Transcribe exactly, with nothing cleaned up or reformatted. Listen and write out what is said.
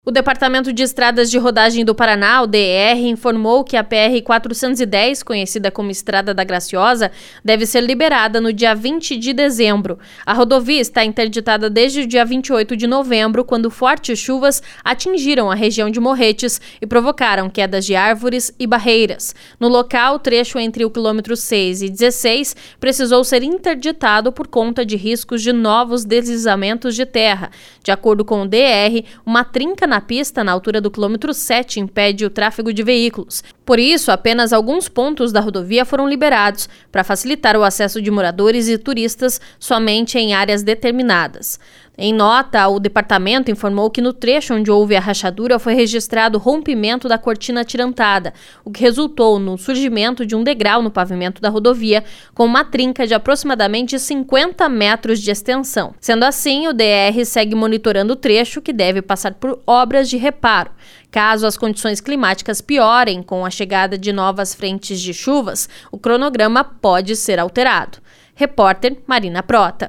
O Departamento de Estradas de Rodagem do Paraná, o D E R, informou que a P R quatrocentos e dez, conhecida como Estrada da Graciosa, deve ser liberada no dia vinte de dezembro. A rodovia está interditada desde o dia vinte e oito de novembro, quando fortes chuvas atingiram a região de Morretes e provocaram quedas de árvores e barreiras. No local, o trecho entre o quilômetro seis e dezesseis precisou ser interditado por conta de riscos de novos deslizamentos de terra. De acordo com o D E R, uma trinca na pista, na altura do quilômetro sete, impede o tráfego de veículos. Por isso, apenas alguns pontos da rodovia foram liberados, para facilitar o acesso de moradores e turistas somente em áreas determinadas. Em nota, o departamento informou que no trecho onde houve a rachadura foi registrado rompimento da cortina atirantada, o que resultou no surgimento de um degrau no pavimento da rodovia, com uma trinca de aproximadamente cinquenta metros de extensão. Sendo assim, o D E R segue monitorando o trecho, que deve passar por obras de reparo. Caso as condições climáticas piorem com a chegada de novas frentes de chuvas, o cronograma pode ser alterado. Repórter Marina Prota.